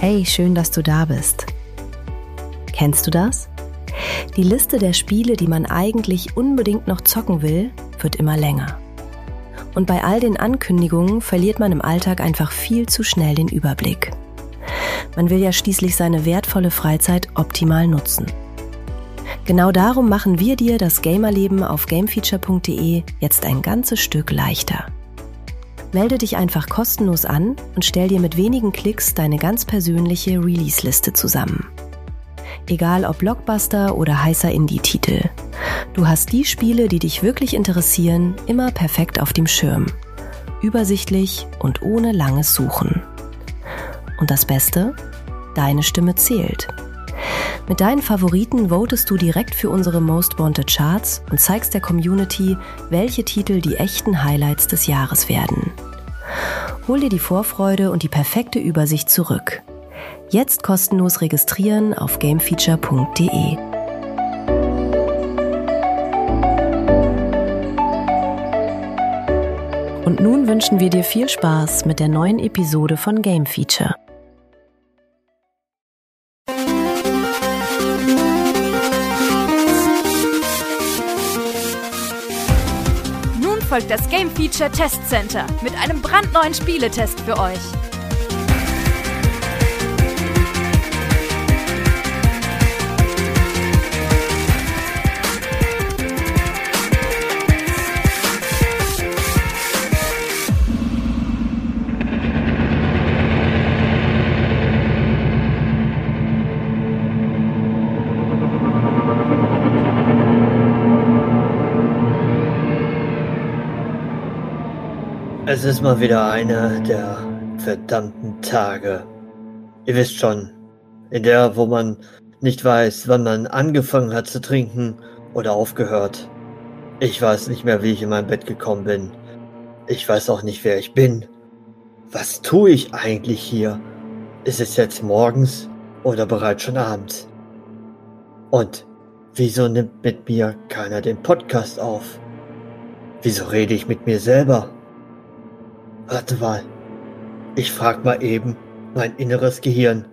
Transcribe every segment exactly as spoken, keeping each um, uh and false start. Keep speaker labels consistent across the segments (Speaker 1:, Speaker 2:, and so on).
Speaker 1: Hey, schön, dass du da bist. Kennst du das? Die Liste der Spiele, die man eigentlich unbedingt noch zocken will, wird immer länger. Und bei all den Ankündigungen verliert man im Alltag einfach viel zu schnell den Überblick. Man will ja schließlich seine wertvolle Freizeit optimal nutzen. Genau darum machen wir dir das Gamerleben auf gamefeature punkt de jetzt ein ganzes Stück leichter. Melde dich einfach kostenlos an und stell dir mit wenigen Klicks deine ganz persönliche Release-Liste zusammen. Egal ob Blockbuster oder heißer Indie-Titel. Du hast die Spiele, die dich wirklich interessieren, immer perfekt auf dem Schirm. Übersichtlich und ohne langes Suchen. Und das Beste? Deine Stimme zählt. Mit deinen Favoriten votest du direkt für unsere Most Wanted Charts und zeigst der Community, welche Titel die echten Highlights des Jahres werden. Hol dir die Vorfreude und die perfekte Übersicht zurück. Jetzt kostenlos registrieren auf gamefeature punkt de. Und nun wünschen wir dir viel Spaß mit der neuen Episode von Game Feature.
Speaker 2: Folgt das Game Feature Test Center mit einem brandneuen Spieletest für euch.
Speaker 3: Es ist mal wieder einer der verdammten Tage. Ihr wisst schon, in der, wo man nicht weiß, wann man angefangen hat zu trinken oder aufgehört. Ich weiß nicht mehr, wie ich in mein Bett gekommen bin. Ich weiß auch nicht, wer ich bin. Was tue ich eigentlich hier? Ist es jetzt morgens oder bereits schon abends? Und wieso nimmt mit mir keiner den Podcast auf? Wieso rede ich mit mir selber? Warte mal, ich frag mal eben mein inneres Gehirn.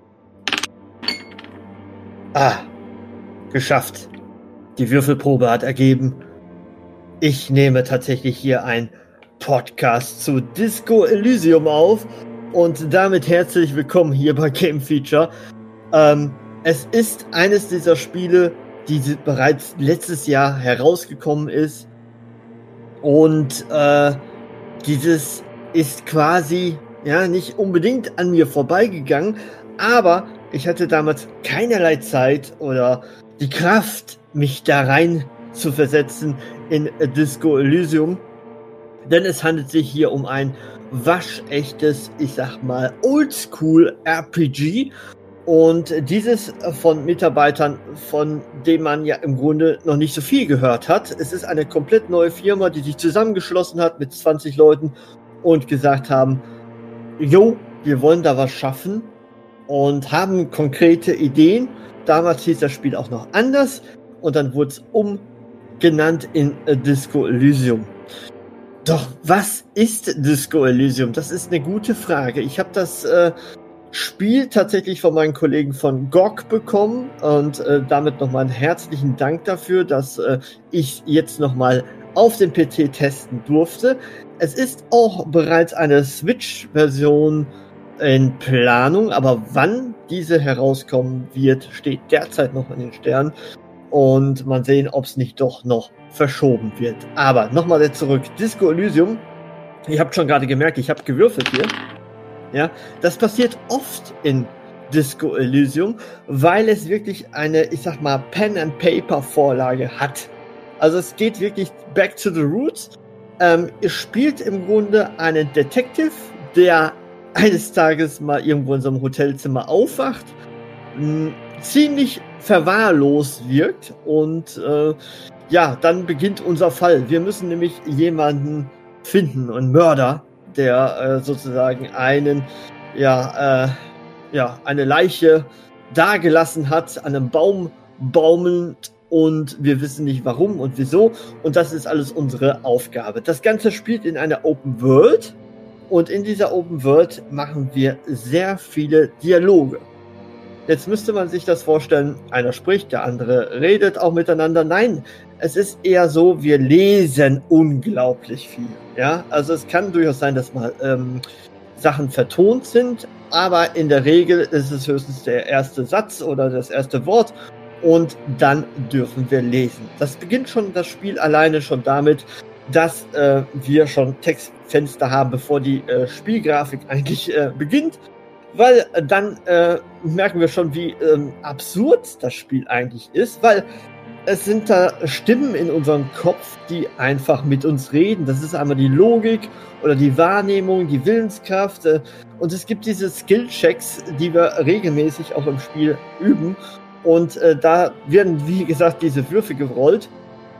Speaker 3: Ah, geschafft. Die Würfelprobe hat ergeben. Ich nehme tatsächlich hier ein Podcast zu Disco Elysium auf und damit herzlich willkommen hier bei Game Feature. Ähm, es ist eines dieser Spiele, die bereits letztes Jahr herausgekommen ist und äh, dieses ist quasi, ja, nicht unbedingt an mir vorbeigegangen, aber ich hatte damals keinerlei Zeit oder die Kraft, mich da rein zu versetzen in Disco Elysium, denn es handelt sich hier um ein waschechtes, ich sag mal, Oldschool R P G und dieses von Mitarbeitern, von denen man ja im Grunde noch nicht so viel gehört hat. Es ist eine komplett neue Firma, die sich zusammengeschlossen hat mit zwanzig Leuten und gesagt haben, jo, wir wollen da was schaffen und haben konkrete Ideen. Damals hieß das Spiel auch noch anders und dann wurde es umgenannt in Disco Elysium. Doch was ist Disco Elysium? Das ist eine gute Frage. Ich habe das äh, Spiel tatsächlich von meinen Kollegen von G O G bekommen und äh, damit nochmal einen herzlichen Dank dafür, dass äh, ich jetzt nochmal auf dem P C testen durfte. Es ist auch bereits eine Switch-Version in Planung, aber wann diese herauskommen wird, steht derzeit noch in den Sternen und mal sehen, ob es nicht doch noch verschoben wird. Aber nochmal zurück, Disco Elysium, ihr habt schon gerade gemerkt, ich habe gewürfelt hier. Ja, das passiert oft in Disco Elysium, weil es wirklich eine, ich sag mal, Pen-and-Paper-Vorlage hat. Also es geht wirklich back to the roots. Ähm, ihr spielt im Grunde einen Detective, der eines Tages mal irgendwo in so einem Hotelzimmer aufwacht, mh, ziemlich verwahrlost wirkt und äh, ja, dann beginnt unser Fall. Wir müssen nämlich jemanden finden, einen Mörder, der äh, sozusagen einen, ja, äh, ja, eine Leiche dagelassen hat, an einem Baum baumelnd und wir wissen nicht warum und wieso und das ist alles unsere Aufgabe. Das Ganze spielt in einer Open World Und in dieser Open World machen wir sehr viele Dialoge. Jetzt müsste man sich das vorstellen, einer spricht, der andere redet auch miteinander. Nein, es ist eher so, wir lesen unglaublich viel. Ja, also es kann durchaus sein, dass mal ähm, Sachen vertont sind, aber in der Regel ist es höchstens der erste Satz oder das erste Wort und dann dürfen wir lesen. Das beginnt schon das Spiel alleine schon damit, dass äh, wir schon Textfenster haben, bevor die äh, Spielgrafik eigentlich äh, beginnt, weil äh, dann äh, merken wir schon, wie ähm, absurd das Spiel eigentlich ist, weil es sind da Stimmen in unserem Kopf, die einfach mit uns reden. Das ist einmal die Logik oder die Wahrnehmung, die Willenskraft. Äh, und es gibt diese Skill-Checks, die wir regelmäßig auch im Spiel üben. Und äh, da werden, wie gesagt, diese Würfe gerollt.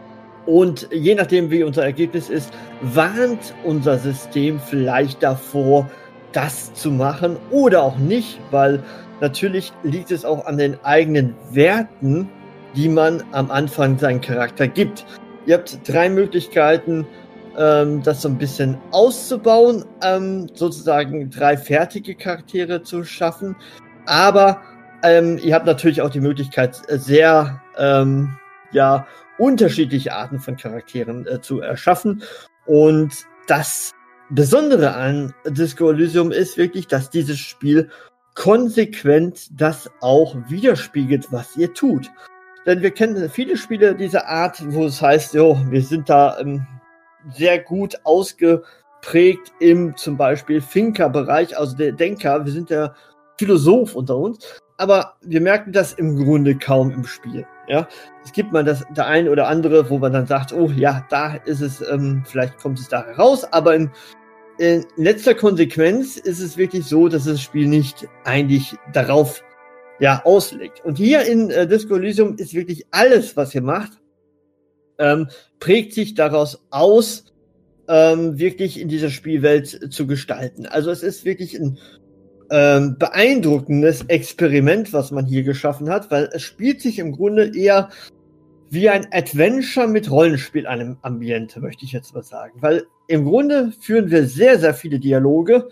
Speaker 3: Und je nachdem, wie unser Ergebnis ist, warnt unser System vielleicht davor, das zu machen oder auch nicht, weil natürlich liegt es auch an den eigenen Werten, die man am Anfang seinen Charakter gibt. Ihr habt drei Möglichkeiten, ähm, das so ein bisschen auszubauen, ähm, sozusagen drei fertige Charaktere zu schaffen. Aber ähm, ihr habt natürlich auch die Möglichkeit, sehr ähm, ja, unterschiedliche Arten von Charakteren äh, zu erschaffen. Und das Besondere an Disco Elysium ist wirklich, dass dieses Spiel konsequent das auch widerspiegelt, was ihr tut. Denn wir kennen viele Spiele dieser Art, wo es heißt, jo, wir sind da ähm, sehr gut ausgeprägt im zum Beispiel Thinker-Bereich, also der Denker, wir sind der Philosoph unter uns, aber wir merken das im Grunde kaum im Spiel. Ja, es gibt mal das der ein oder andere, wo man dann sagt, oh ja, da ist es, ähm, vielleicht kommt es da heraus, aber in, in letzter Konsequenz ist es wirklich so, dass das Spiel nicht eigentlich darauf ja, auslegt. Und hier in äh, Disco Elysium ist wirklich alles, was ihr macht, ähm, prägt sich daraus aus, ähm, wirklich in dieser Spielwelt zu gestalten. Also es ist wirklich ein ähm, beeindruckendes Experiment, was man hier geschaffen hat, weil es spielt sich im Grunde eher wie ein Adventure mit Rollenspiel an einem Ambiente, möchte ich jetzt mal sagen. Weil im Grunde führen wir sehr, sehr viele Dialoge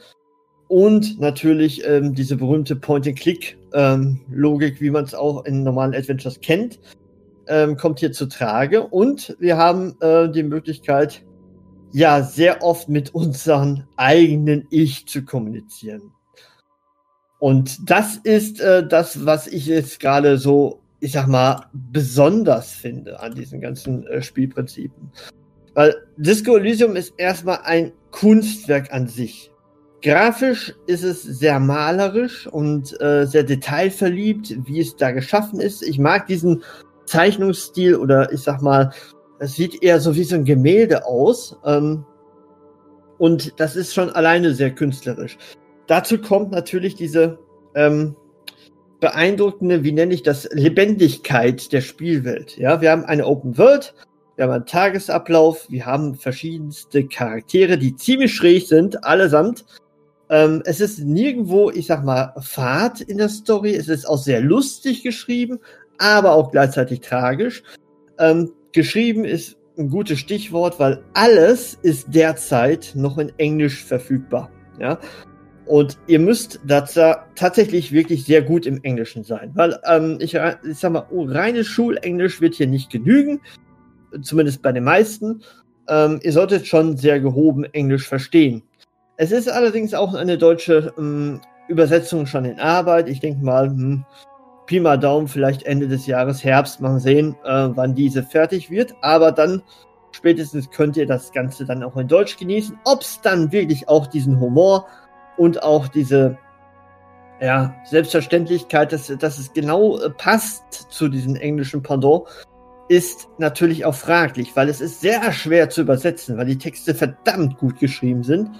Speaker 3: und natürlich ähm, diese berühmte Point-and-Click-Logik, ähm, wie man es auch in normalen Adventures kennt, ähm, kommt hier zu Trage. Und wir haben äh, die Möglichkeit, ja, sehr oft mit unserem eigenen Ich zu kommunizieren. Und das ist äh, das, was ich jetzt gerade so, ich sag mal, besonders finde an diesen ganzen äh, Spielprinzipen. Weil Disco Elysium ist erstmal ein Kunstwerk an sich. Grafisch ist es sehr malerisch und äh, sehr detailverliebt, wie es da geschaffen ist. Ich mag diesen Zeichnungsstil oder ich sag mal, es sieht eher so wie so ein Gemälde aus. Ähm, und das ist schon alleine sehr künstlerisch. Dazu kommt natürlich diese ähm, beeindruckende, wie nenne ich das, Lebendigkeit der Spielwelt. Ja, wir haben eine Open World, wir haben einen Tagesablauf, wir haben verschiedenste Charaktere, die ziemlich schräg sind, allesamt. Ähm, es ist nirgendwo, ich sag mal, Fahrt in der Story. Es ist auch sehr lustig geschrieben, aber auch gleichzeitig tragisch. Ähm, geschrieben ist ein gutes Stichwort, weil alles ist derzeit noch in Englisch verfügbar. Ja. Und ihr müsst dazu tatsächlich wirklich sehr gut im Englischen sein. Weil, ähm, ich, ich sag mal, oh, reines Schulenglisch wird hier nicht genügen. Zumindest bei den meisten. Ähm, ihr solltet schon sehr gehoben Englisch verstehen. Es ist allerdings auch eine deutsche ähm, Übersetzung schon in Arbeit. Ich denke mal, hm, Pi mal Daumen, vielleicht Ende des Jahres, Herbst, mal sehen, äh, wann diese fertig wird. Aber dann spätestens könnt ihr das Ganze dann auch in Deutsch genießen. Ob es dann wirklich auch diesen Humor und auch diese ja, Selbstverständlichkeit, dass, dass es genau äh, passt zu diesem englischen Pendant, ist natürlich auch fraglich, weil es ist sehr schwer zu übersetzen, weil die Texte verdammt gut geschrieben sind.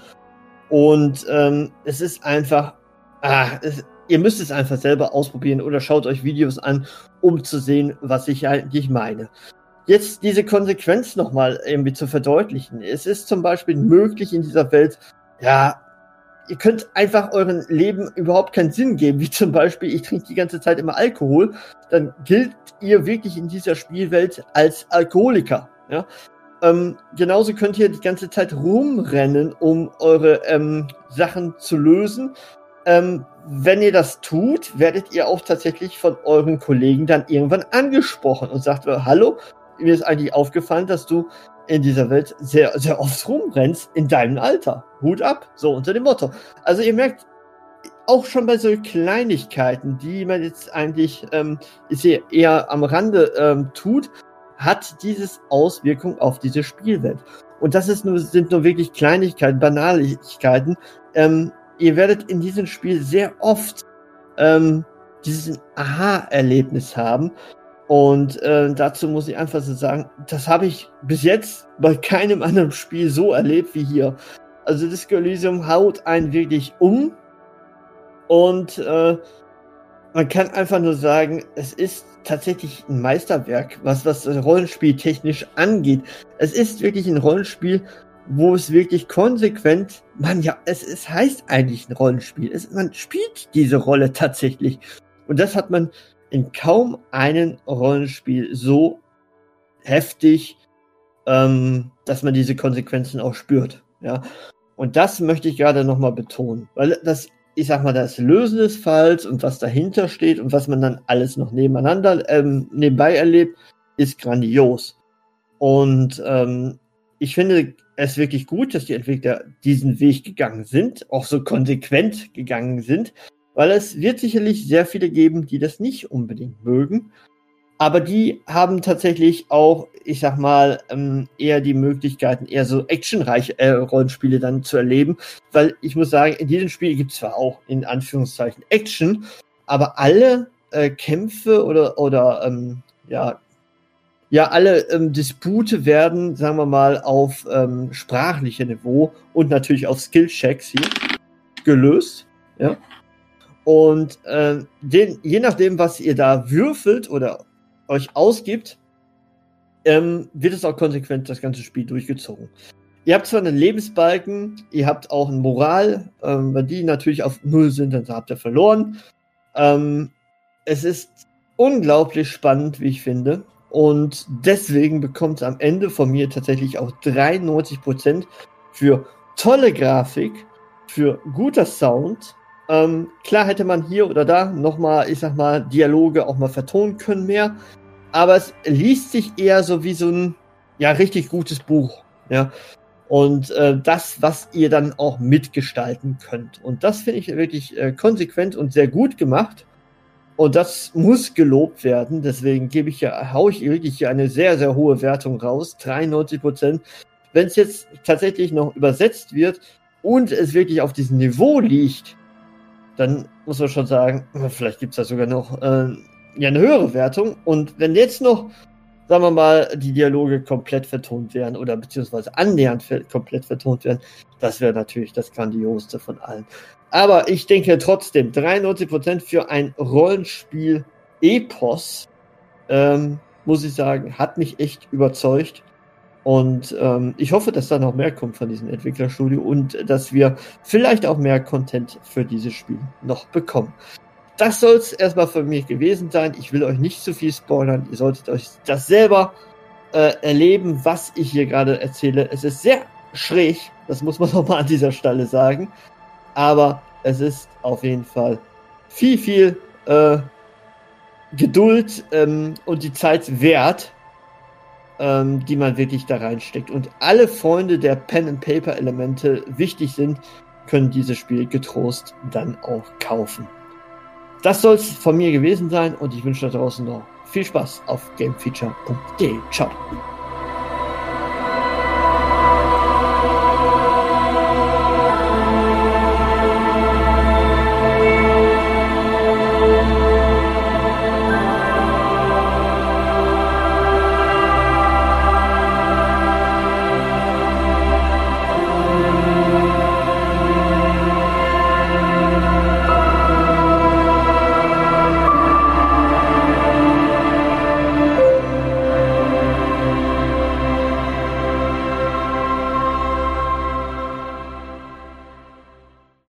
Speaker 3: Und ähm, es ist einfach, ah, es, ihr müsst es einfach selber ausprobieren oder schaut euch Videos an, um zu sehen, was ich eigentlich meine. Jetzt diese Konsequenz nochmal irgendwie zu verdeutlichen. Es ist zum Beispiel möglich in dieser Welt, ja, ihr könnt einfach euren Leben überhaupt keinen Sinn geben, wie zum Beispiel, ich trinke die ganze Zeit immer Alkohol, dann gilt ihr wirklich in dieser Spielwelt als Alkoholiker. Ja? Ähm, genauso könnt ihr die ganze Zeit rumrennen, um eure ähm, Sachen zu lösen. Ähm, wenn ihr das tut, werdet ihr auch tatsächlich von euren Kollegen dann irgendwann angesprochen und sagt, hallo, mir ist eigentlich aufgefallen, dass du in dieser Welt sehr, sehr oft rumrennst in deinem Alter. Hut ab, so unter dem Motto. Also ihr merkt, auch schon bei so Kleinigkeiten, die man jetzt eigentlich ähm, ich sehe, eher am Rande ähm, tut, hat dieses Auswirkung auf diese Spielwelt. Und das ist nur, sind nur wirklich Kleinigkeiten, Banalitäten. Ähm, ihr werdet in diesem Spiel sehr oft ähm, dieses Aha-Erlebnis haben. Und äh, dazu muss ich einfach so sagen, das habe ich bis jetzt bei keinem anderen Spiel so erlebt wie hier. Also Disco Elysium haut einen wirklich um. Und äh, man kann einfach nur sagen, es ist tatsächlich ein Meisterwerk, was das Rollenspiel technisch angeht. Es ist wirklich ein Rollenspiel, wo es wirklich konsequent, man ja, es, es heißt eigentlich ein Rollenspiel. Es, man spielt diese Rolle tatsächlich. Und das hat man in kaum einem Rollenspiel so heftig, ähm, dass man diese Konsequenzen auch spürt. Ja. Und das möchte ich gerade nochmal betonen, weil das, ich sag mal, das Lösen des Falls und was dahinter steht und was man dann alles noch nebeneinander, ähm, nebenbei erlebt, ist grandios. Und ähm, ich finde es wirklich gut, dass die Entwickler diesen Weg gegangen sind, auch so konsequent gegangen sind, weil es wird sicherlich sehr viele geben, die das nicht unbedingt mögen. Aber die haben tatsächlich auch, ich sag mal, ähm, eher die Möglichkeiten, eher so actionreiche äh, Rollenspiele dann zu erleben. Weil ich muss sagen, in diesem Spiel gibt es zwar auch in Anführungszeichen Action, aber alle äh, Kämpfe oder, oder ähm, ja, ja, alle ähm, Dispute werden, sagen wir mal, auf ähm, sprachlichem Niveau und natürlich auf Skill-Checks hier gelöst. Ja. Und äh, den, je nachdem, was ihr da würfelt oder euch ausgibt, ähm, wird es auch konsequent das ganze Spiel durchgezogen. Ihr habt zwar einen Lebensbalken, ihr habt auch eine Moral, ähm, wenn die natürlich auf Null sind, dann habt ihr verloren. Ähm, es ist unglaublich spannend, wie ich finde. Und deswegen bekommt es am Ende von mir tatsächlich auch dreiundneunzig Prozent für tolle Grafik, für guter Sound. Ähm, klar hätte man hier oder da nochmal, ich sag mal, Dialoge auch mal vertonen können mehr. Aber es liest sich eher so wie so ein, ja, richtig gutes Buch, ja. Und äh, das, was ihr dann auch mitgestalten könnt. Und das finde ich wirklich äh, konsequent und sehr gut gemacht. Und das muss gelobt werden. Deswegen gebe ich ja, hau ich wirklich hier eine sehr, sehr hohe Wertung raus. dreiundneunzig Prozent. Wenn es jetzt tatsächlich noch übersetzt wird und es wirklich auf diesem Niveau liegt, dann muss man schon sagen, vielleicht gibt es da sogar noch äh, ja, eine höhere Wertung. Und wenn jetzt noch, sagen wir mal, die Dialoge komplett vertont werden oder beziehungsweise annähernd ver- komplett vertont werden, das wäre natürlich das Grandioseste von allen. Aber ich denke trotzdem, dreiundneunzig Prozent für ein Rollenspiel-Epos, ähm, muss ich sagen, hat mich echt überzeugt. Und ähm, ich hoffe, dass da noch mehr kommt von diesem Entwicklerstudio und dass wir vielleicht auch mehr Content für dieses Spiel noch bekommen. Das soll es erstmal von mir gewesen sein. Ich will euch nicht zu viel spoilern. Ihr solltet euch das selber äh, erleben, was ich hier gerade erzähle. Es ist sehr schräg, das muss man nochmal an dieser Stelle sagen. Aber es ist auf jeden Fall viel, viel äh, Geduld ähm, und die Zeit wert, ähm, die man wirklich da reinsteckt. Und alle Freunde der Pen-and-Paper-Elemente wichtig sind, können dieses Spiel getrost dann auch kaufen. Das soll es von mir gewesen sein und ich wünsche da draußen noch viel Spaß auf gamefeature punkt de. Ciao.